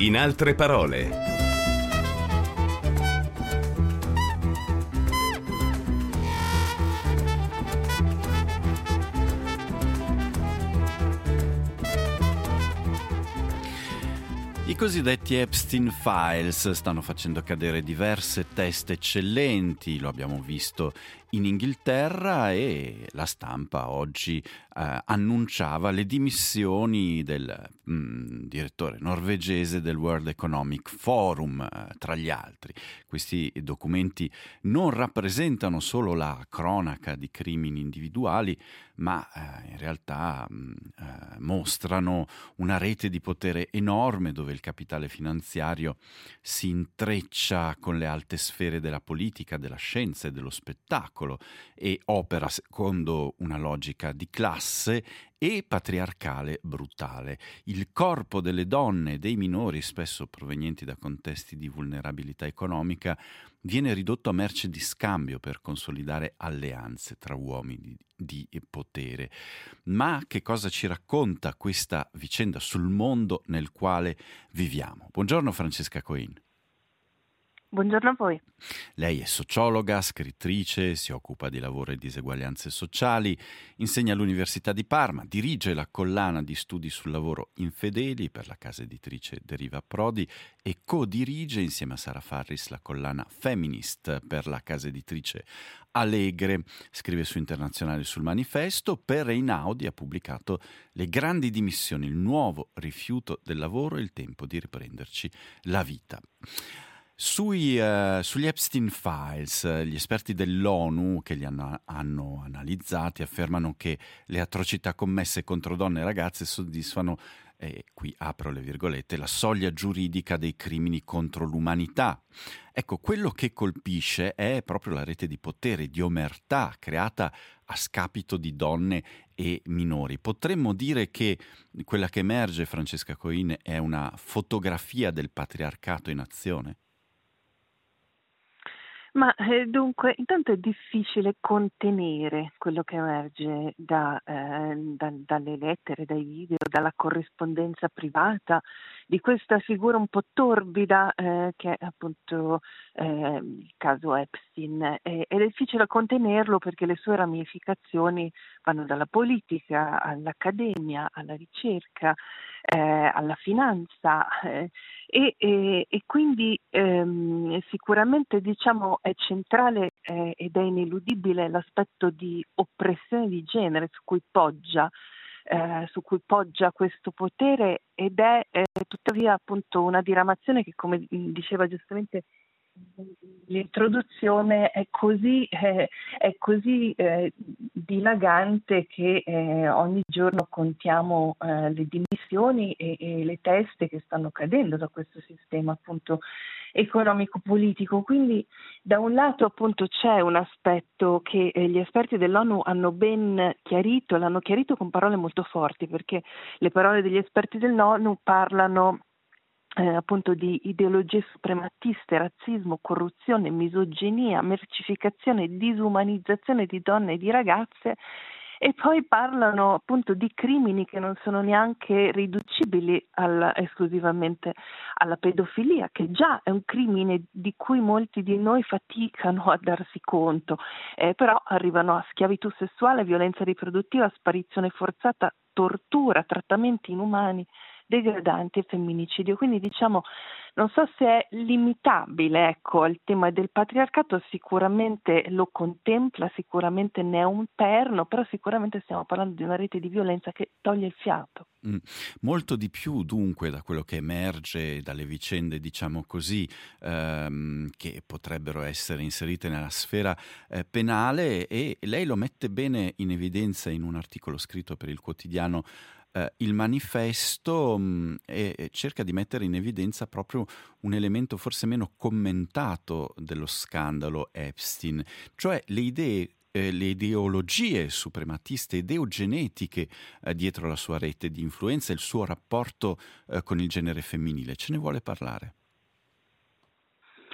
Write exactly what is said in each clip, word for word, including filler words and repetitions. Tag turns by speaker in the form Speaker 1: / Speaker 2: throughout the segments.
Speaker 1: In altre parole.
Speaker 2: I cosiddetti Epstein Files stanno facendo cadere diverse teste eccellenti, lo abbiamo visto in Inghilterra, e la stampa oggi eh, annunciava le dimissioni del mh, direttore norvegese del World Economic Forum, eh, tra gli altri. Questi documenti non rappresentano solo la cronaca di crimini individuali, ma eh, in realtà mh, eh, mostrano una rete di potere enorme dove il capitale finanziario si intreccia con le alte sfere della politica, della scienza e dello spettacolo, e opera secondo una logica di classe e patriarcale brutale. Il corpo delle donne e dei minori, spesso provenienti da contesti di vulnerabilità economica, viene ridotto a merce di scambio per consolidare alleanze tra uomini di potere. Ma che cosa ci racconta questa vicenda sul mondo nel quale viviamo? Buongiorno Francesca Coin.
Speaker 3: Buongiorno a voi.
Speaker 2: Lei è sociologa, scrittrice, si occupa di lavoro e diseguaglianze sociali, insegna all'Università di Parma, dirige la collana di studi sul lavoro Infedeli per la casa editrice Deriva Prodi e co-dirige insieme a Sara Farris la collana Feminist per la casa editrice Alegre. Scrive su Internazionale sul Manifesto. Per Einaudi ha pubblicato Le grandi dimissioni, il nuovo rifiuto del lavoro e il tempo di riprenderci la vita. Sui, uh, sugli Epstein Files, gli esperti dell'ONU che li hanno, hanno analizzati affermano che le atrocità commesse contro donne e ragazze soddisfano, e qui apro le virgolette, la soglia giuridica dei crimini contro l'umanità. Ecco, quello che colpisce è proprio la rete di potere, di omertà creata a scapito di donne e minori. Potremmo dire che quella che emerge, Francesca Coin, è una fotografia del patriarcato in azione?
Speaker 3: Ma eh, dunque, intanto è difficile contenere quello che emerge da, eh, da, dalle lettere, dai video, dalla corrispondenza privata di questa figura un po' torbida eh, che è appunto eh, il caso Epstein. Eh, è difficile contenerlo perché le sue ramificazioni vanno dalla politica all'accademia, alla ricerca, eh, alla finanza eh, e, e, e quindi ehm, sicuramente diciamo è centrale eh, ed è ineludibile l'aspetto di oppressione di genere su cui poggia eh, su cui poggia questo potere, ed è eh, tuttavia appunto una diramazione che, come diceva giustamente l'introduzione, è così eh, è così eh, dilagante che eh, ogni giorno contiamo eh, le dimissioni e, e le teste che stanno cadendo da questo sistema appunto economico-politico. Quindi da un lato appunto c'è un aspetto che eh, gli esperti dell'ONU hanno ben chiarito, l'hanno chiarito con parole molto forti, perché le parole degli esperti dell'ONU parlano Eh, appunto di ideologie suprematiste, razzismo, corruzione, misoginia, mercificazione, disumanizzazione di donne e di ragazze, e poi parlano appunto di crimini che non sono neanche riducibili al, esclusivamente alla pedofilia, che già è un crimine di cui molti di noi faticano a darsi conto, eh, però arrivano a schiavitù sessuale, violenza riproduttiva, sparizione forzata, tortura, trattamenti inumani, degradanti e femminicidio. Quindi diciamo, non so se è limitabile ecco al tema del patriarcato, sicuramente lo contempla, sicuramente ne è un perno, però sicuramente stiamo parlando di una rete di violenza che toglie il fiato.
Speaker 2: Mm. Molto di più dunque da quello che emerge dalle vicende, diciamo così, ehm, che potrebbero essere inserite nella sfera eh, penale, e lei lo mette bene in evidenza in un articolo scritto per il quotidiano Uh, il Manifesto mh, e, e cerca di mettere in evidenza proprio un elemento forse meno commentato dello scandalo Epstein, cioè le idee, eh, le ideologie suprematiste ed eugenetiche eh, dietro la sua rete di influenza e il suo rapporto eh, con il genere femminile. Ce ne vuole parlare?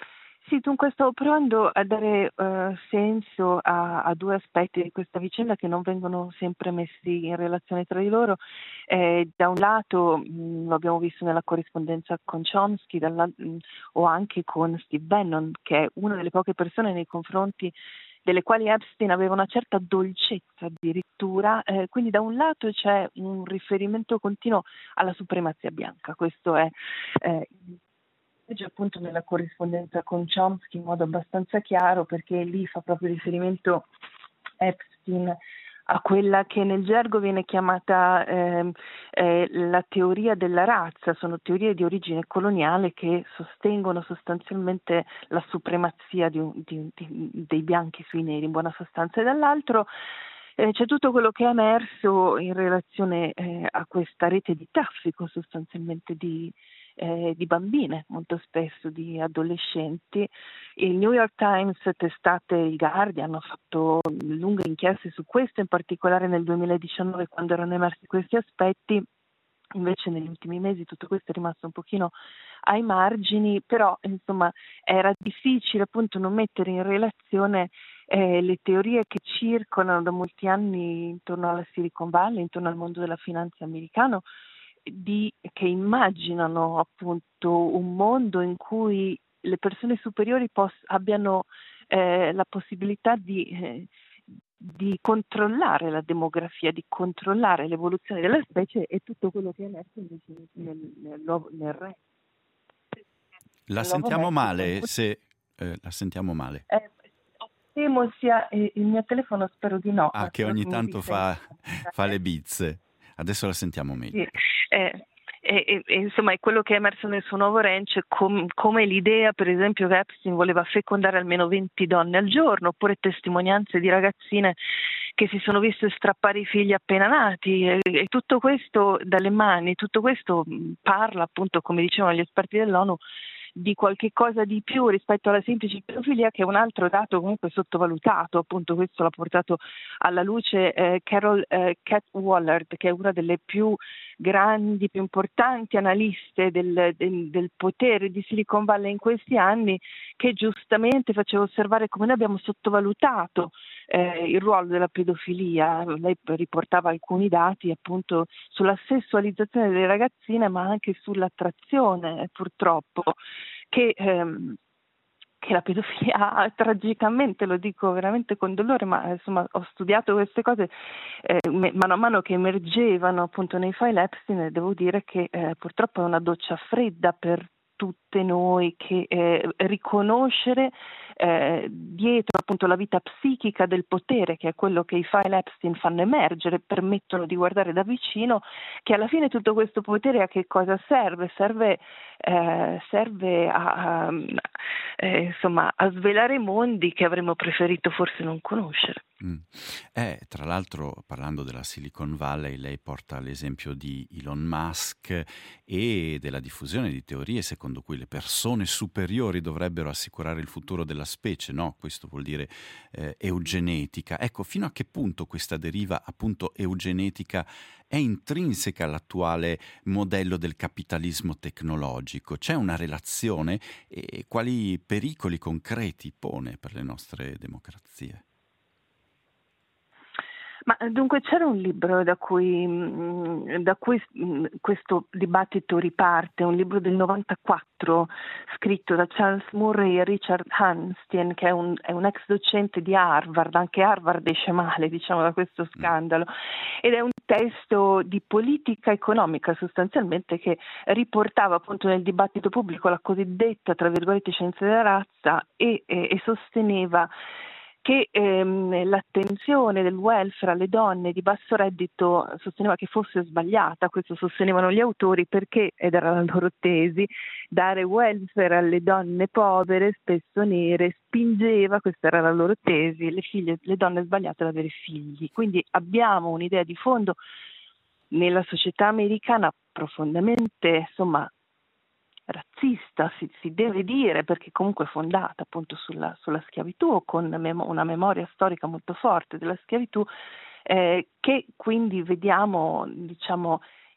Speaker 3: Sì, dunque stavo provando a dare eh, senso a, a due aspetti di questa vicenda che non vengono sempre messi in relazione tra di loro. Eh, da un lato, mh, lo abbiamo visto nella corrispondenza con Chomsky, dalla- mh, o anche con Steve Bannon, che è una delle poche persone nei confronti delle quali Epstein aveva una certa dolcezza addirittura. Eh, quindi da un lato c'è un riferimento continuo alla supremazia bianca, questo è eh, legge appunto nella corrispondenza con Chomsky in modo abbastanza chiaro, perché lì fa proprio riferimento Epstein a quella che nel gergo viene chiamata eh, eh, la teoria della razza. Sono teorie di origine coloniale che sostengono sostanzialmente la supremazia di, di, di, dei bianchi sui neri, in buona sostanza, e dall'altro eh, c'è tutto quello che è emerso in relazione eh, a questa rete di traffico sostanzialmente di Eh, di bambine, molto spesso di adolescenti. Il New York Times, testate il Guardian, hanno fatto lunghe inchieste su questo, in particolare nel duemiladiciannove, quando erano emersi questi aspetti. Invece negli ultimi mesi tutto questo è rimasto un pochino ai margini, però insomma era difficile appunto non mettere in relazione eh, le teorie che circolano da molti anni intorno alla Silicon Valley, intorno al mondo della finanza americano, di, che immaginano appunto un mondo in cui le persone superiori poss- abbiano eh, la possibilità di, eh, di controllare la demografia, di controllare l'evoluzione della specie, e tutto quello che è emerso invece nel, nel, nuovo- nel re.
Speaker 2: La
Speaker 3: Nel nuovo
Speaker 2: sentiamo
Speaker 3: Messico.
Speaker 2: male, se eh, la sentiamo male.
Speaker 3: Eh, temo sia eh, il mio telefono, spero di no,
Speaker 2: Ah, che
Speaker 3: spero
Speaker 2: ogni
Speaker 3: che mi
Speaker 2: tanto
Speaker 3: risenta.
Speaker 2: fa, fa le bizze. Adesso la sentiamo meglio.
Speaker 3: Sì. Eh, e, e- e, insomma è quello che è emerso nel suo nuovo ranch, com- come l'idea per esempio che Epstein voleva fecondare almeno venti donne al giorno, oppure testimonianze di ragazzine che si sono viste strappare i figli appena nati, e, e tutto questo dalle mani, tutto questo mh, parla appunto, come dicevano gli esperti dell'ONU, di qualche cosa di più rispetto alla semplice pedofilia, che è un altro dato comunque sottovalutato. Appunto questo l'ha portato alla luce eh, Carol eh, Cadwalladr, che è una delle più grandi, più importanti analiste del, del, del potere di Silicon Valley in questi anni, che giustamente faceva osservare come noi abbiamo sottovalutato eh, il ruolo della pedofilia. Lei riportava alcuni dati appunto sulla sessualizzazione delle ragazzine, ma anche sull'attrazione, purtroppo, che, ehm, che la pedofilia ha tragicamente, lo dico veramente con dolore, ma insomma ho studiato queste cose eh, mano a mano che emergevano appunto nei file Epstein, e devo dire che eh, purtroppo è una doccia fredda per tutte noi, che eh, riconoscere eh, dietro appunto la vita psichica del potere, che è quello che i file Epstein fanno emergere, permettono di guardare da vicino, che alla fine tutto questo potere a che cosa serve? Serve, eh, serve a, a, eh, insomma, a svelare mondi che avremmo preferito forse non conoscere.
Speaker 2: Mm. Eh, tra l'altro, parlando della Silicon Valley, lei porta l'esempio di Elon Musk e della diffusione di teorie secondo cui le persone superiori dovrebbero assicurare il futuro della specie, no? Questo vuol dire eh, eugenetica. Ecco, fino a che punto questa deriva appunto eugenetica è intrinseca all'attuale modello del capitalismo tecnologico? C'è una relazione e quali pericoli concreti pone per le nostre democrazie?
Speaker 3: Ma dunque c'era un libro da cui, da cui questo dibattito riparte, un libro del novantaquattro scritto da Charles Murray e Richard Hanstein, che è un, è un ex docente di Harvard. Anche Harvard esce male, diciamo, da questo scandalo, ed è un testo di politica economica sostanzialmente, che riportava appunto nel dibattito pubblico la cosiddetta, tra virgolette, scienza della razza, e, e, e sosteneva che ehm, l'attenzione del welfare alle donne di basso reddito, sosteneva che fosse sbagliata. Questo sostenevano gli autori, perché, ed era la loro tesi, dare welfare alle donne povere, spesso nere, spingeva, questa era la loro tesi, le figlie, le donne sbagliate ad avere figli. Quindi abbiamo un'idea di fondo nella società americana profondamente, insomma, razzista, si, si deve dire, perché comunque è fondata appunto sulla, sulla schiavitù, o con mem- una memoria storica molto forte della schiavitù, eh, che quindi vediamo, diciamo,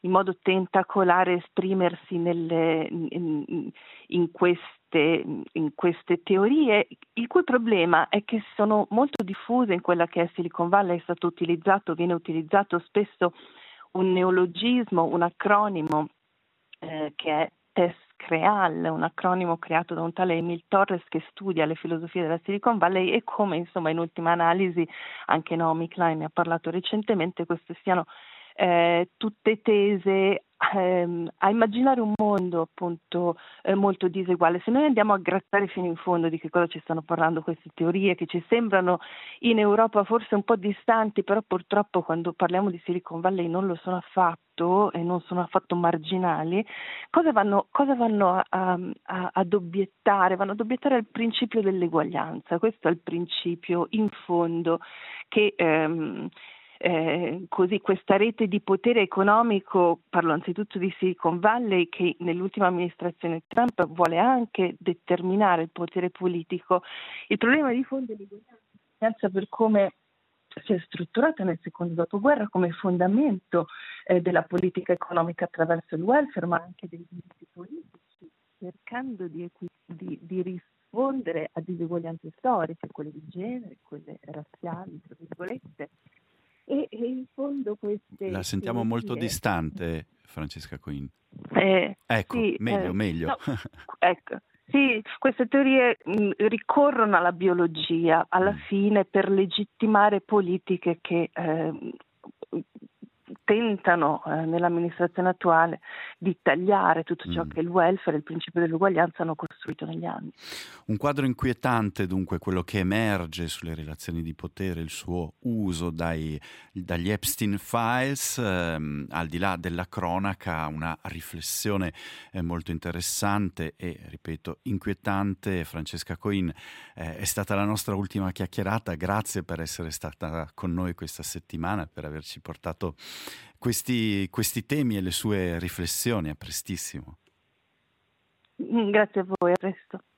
Speaker 3: in modo tentacolare esprimersi nelle, in, in, queste, in queste teorie, il cui problema è che sono molto diffuse in quella che è Silicon Valley. È stato utilizzato, viene utilizzato spesso un neologismo, un acronimo eh, che è TESCREAL, un acronimo creato da un tale Emil Torres che studia le filosofie della Silicon Valley, e come insomma in ultima analisi anche Naomi Klein ne ha parlato recentemente, queste siano eh, tutte tese ehm, a immaginare un mondo appunto eh, molto diseguale. Se noi andiamo a grattare fino in fondo di che cosa ci stanno parlando queste teorie, che ci sembrano in Europa forse un po' distanti, però purtroppo quando parliamo di Silicon Valley non lo sono affatto e non sono affatto marginali, cosa vanno, cosa vanno a, a, ad obiettare? Vanno ad obiettare al principio dell'eguaglianza. Questo è il principio in fondo che ehm, Eh, così questa rete di potere economico, parlo anzitutto di Silicon Valley, che nell'ultima amministrazione Trump vuole anche determinare il potere politico. Il problema di fondo è l'eguaglianza per come si è strutturata nel secondo dopoguerra come fondamento eh, della politica economica attraverso il welfare, ma anche dei diritti politici, cercando di, equi- di, di rispondere a diseguaglianze storiche, quelle di genere, quelle razziali, tra virgolette. E, e in fondo queste
Speaker 2: la sentiamo
Speaker 3: teorie...
Speaker 2: molto distante, Francesca Coin.
Speaker 3: Eh,
Speaker 2: ecco,
Speaker 3: sì,
Speaker 2: meglio,
Speaker 3: eh,
Speaker 2: meglio.
Speaker 3: No, ecco, sì, queste teorie mh, ricorrono alla biologia alla
Speaker 2: Mm.
Speaker 3: fine per legittimare politiche che eh, tentano eh, nell'amministrazione attuale di tagliare tutto ciò
Speaker 2: Mm.
Speaker 3: che il welfare e il principio dell'uguaglianza hanno costruito negli anni.
Speaker 2: Un quadro inquietante, dunque, quello che emerge sulle relazioni di potere, il suo uso dai, dagli Epstein Files, ehm, al di là della cronaca, una riflessione eh, molto interessante e, ripeto, inquietante. Francesca Coin, eh, è stata la nostra ultima chiacchierata, grazie per essere stata con noi questa settimana, per averci portato questi, questi temi e le sue riflessioni. A prestissimo.
Speaker 3: Grazie a voi, a presto.